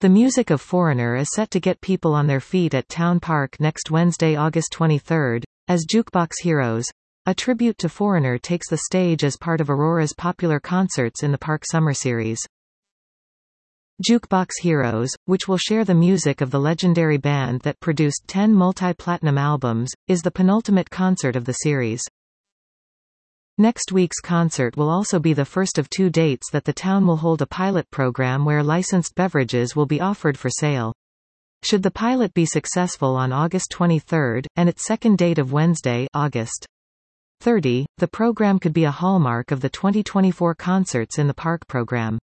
The music of Foreigner is set to get people on their feet at Town Park next Wednesday, August 23, as Jukebox Heroes, a tribute to Foreigner, takes the stage as part of Aurora's popular Concerts in the Park Summer Series. Jukebox Heroes, which will share the music of the legendary band that produced 10 multi-platinum albums, is the penultimate concert of the series. Next week's concert will also be the first of 2 dates that the town will hold a pilot program where licensed beverages will be offered for sale. Should the pilot be successful on August 23, and its second date of Wednesday, August 30, the program could be a hallmark of the 2024 Concerts in the Park program.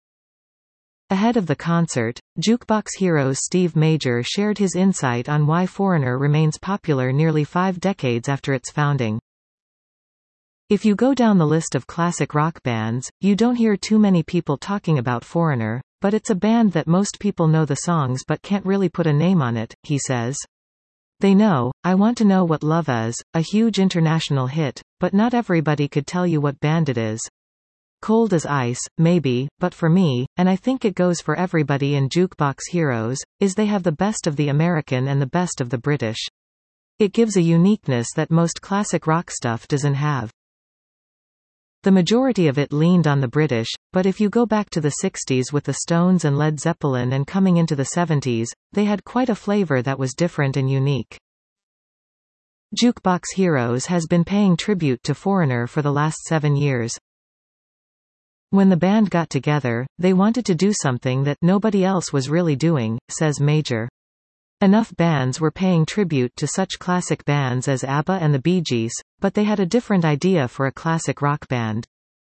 Ahead of the concert, Jukebox Heroes' Steve Major shared his insight on why Foreigner remains popular nearly 5 decades after its founding. If you go down the list of classic rock bands, you don't hear too many people talking about Foreigner, but it's a band that most people know the songs but can't really put a name on it, he says. They know, I Want to Know What Love Is, a huge international hit, but not everybody could tell you what band it is. Cold as Ice, maybe, but for me, and I think it goes for everybody in Jukebox Heroes, is they have the best of the American and the best of the British. It gives a uniqueness that most classic rock stuff doesn't have. The majority of it leaned on the British, but if you go back to the 60s with the Stones and Led Zeppelin and coming into the 70s, they had quite a flavor that was different and unique. Jukebox Heroes has been paying tribute to Foreigner for the last 7 years. When the band got together, they wanted to do something that nobody else was really doing, says Major. Enough bands were paying tribute to such classic bands as ABBA and the Bee Gees, but they had a different idea for a classic rock band.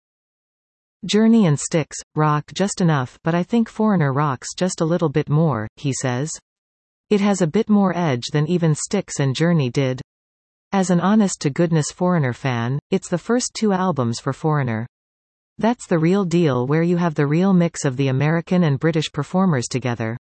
Journey and Styx rock just enough, but I think Foreigner rocks just a little bit more, he says. It has a bit more edge than even Styx and Journey did. As an honest-to-goodness Foreigner fan, it's the first 2 albums for Foreigner. That's the real deal, where you have the real mix of the American and British performers together.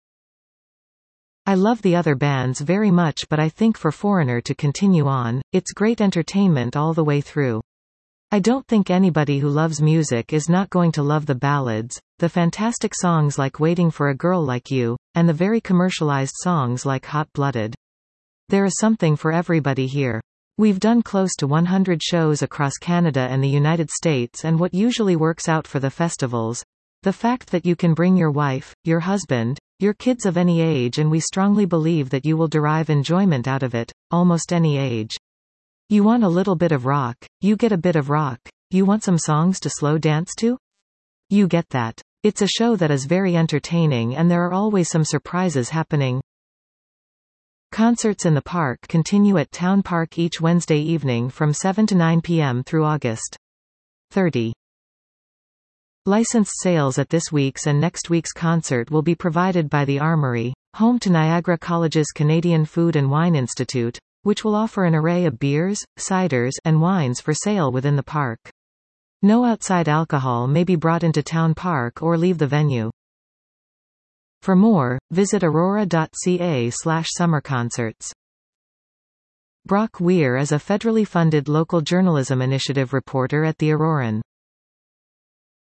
I love the other bands very much, but I think for Foreigner to continue on, it's great entertainment all the way through. I don't think anybody who loves music is not going to love the ballads, the fantastic songs like Waiting for a Girl Like You, and the very commercialized songs like Hot Blooded. There is something for everybody here. We've done close to 100 shows across Canada and the United States, and what usually works out for the festivals, the fact that you can bring your wife, your husband, your kids of any age, and we strongly believe that you will derive enjoyment out of it, almost any age. You want a little bit of rock, you get a bit of rock. You want some songs to slow dance to? You get that. It's a show that is very entertaining, and there are always some surprises happening. Concerts in the park continue at Town Park each Wednesday evening from 7 to 9 p.m. through August 30. Licensed sales at this week's and next week's concert will be provided by the Armory, home to Niagara College's Canadian Food and Wine Institute, which will offer an array of beers, ciders, and wines for sale within the park. No outside alcohol may be brought into Town Park or leave the venue. For more, visit aurora.ca/summerconcerts. Brock Weir is a federally funded local journalism initiative reporter at The Auroran.